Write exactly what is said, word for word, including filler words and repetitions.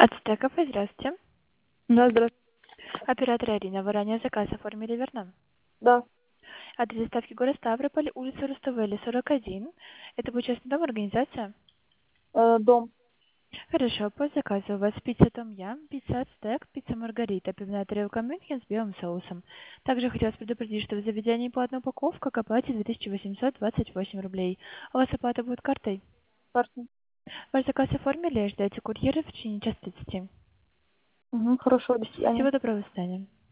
Ацтеков, здравствуйте. Да, здравствуйте. Оператор Ирина, вы ранее заказ оформили, верно? Да, Адрес доставки город Ставрополь, улица Руставели, сорок один. Это будет частный дом, организация? э, дом. Хорошо, по заказу у вас пицца Том Ям, пицца Ацтек, пицца Маргарита, пивная тарелка Мюнхен с белым соусом. Также хотелось предупредить, что в заведении по одной упаковке к оплате две тысячи восемьсот двадцать восемь рублей. У вас оплата будет картой? Парни. Ваш заказ оформили, ждете курьера в течение часа тридцати. Угу, хорошо, до свидания. Всего доброго, до свидания.